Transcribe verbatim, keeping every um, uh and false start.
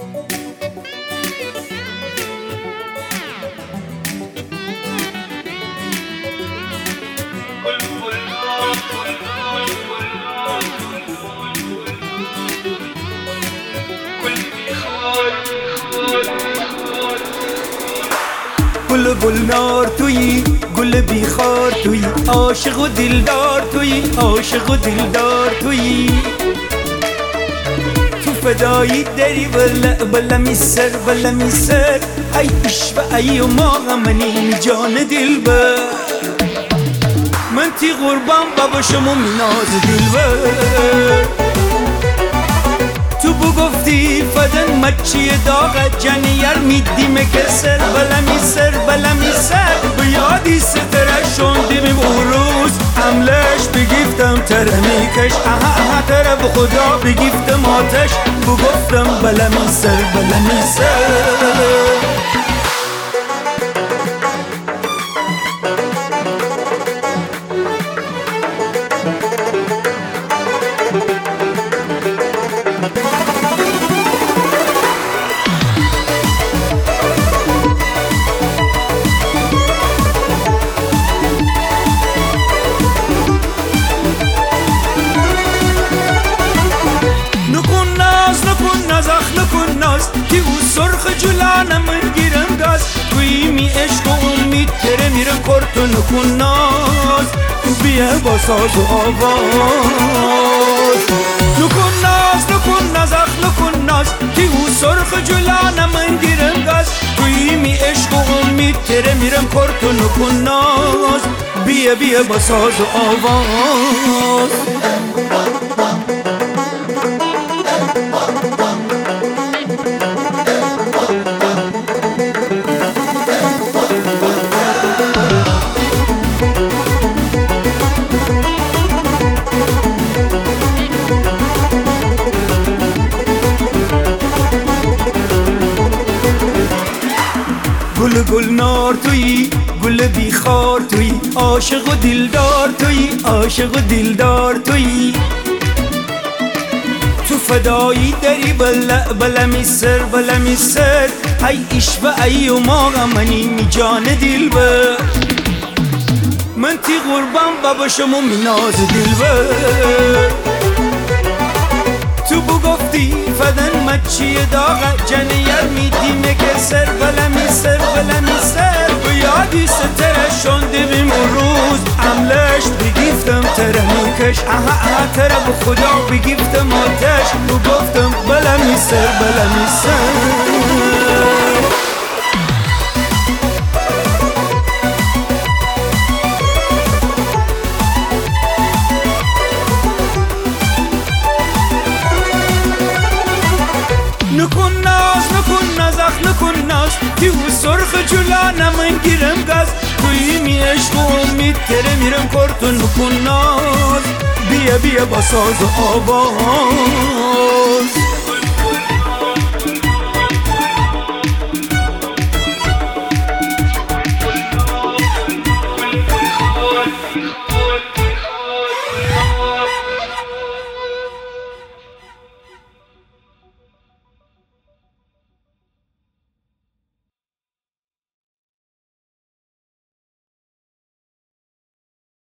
گل گلنار تویی، گل بیخار تویی، عاشق و دلدار تویی، عاشق و دلدار تویی. تو فدایی داری بلا بلا میسر بلا میسر، ای عشق ای و ما غمنی جان دلبر. من تی قربان بابا شما میناز دلبر. تو بگفتی فدن مچی داغت جنیر میدی مکسر بلا میسر بلا میسر. بیادی ستره شوندیم اروز عملش بگیفتم تره میکش اها اها تره به خدا بگیفتم آتش بگفتم بلا میسر بلا میسر. که او سرخ جلانم من گیرم گاز توی می عشق و امید تره میرم کرد و نکن ناز. بیا با ساز و آواز نکن ناز نکن ناز اخ نکن ناز. که او سرخ جلانم من گیرم گاز توی می عشق و امید تره میرم کرد و نکن ناز. بیا بیا با ساز و آواز. گل گلنار تویی، گل بیخار تویی، عاشق و دلدار تویی، عاشق و دلدار تویی. تو فدایی داری بلا بلا میسر بلا میسر، ای عشق ای و ما غمنی می جان دلبر. من تی قربان بابا شما میناز دلبر. تو بگفتی فدن مچی داغت جنیر میدی مکسر بلا میسر بلا میسر. بیادی ستره شونده بیم روز عملش بگیفتم تره میکش اها اها تره به خدا بگیفتم آتش بگفتم بلا میسر بلا میسر. نکن ناز نکن ناز اخ نکن ناز. که او سرخ جلانم من گیرم گاز توی می عشق و امید تره میرم کرد و نکن ناز. بیا بیا با ساز و آواز.